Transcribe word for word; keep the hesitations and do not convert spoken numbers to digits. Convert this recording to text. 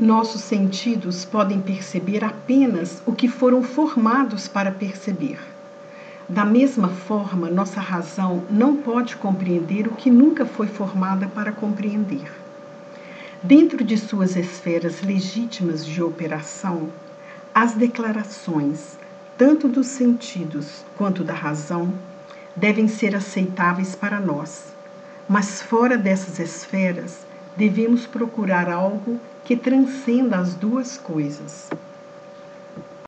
nossos sentidos podem perceber apenas o que foram formados para perceber. Da mesma forma, nossa razão não pode compreender o que nunca foi formada para compreender. Dentro de suas esferas legítimas de operação, as declarações, tanto dos sentidos quanto da razão, devem ser aceitáveis para nós. Mas fora dessas esferas, devemos procurar algo que transcenda as duas coisas.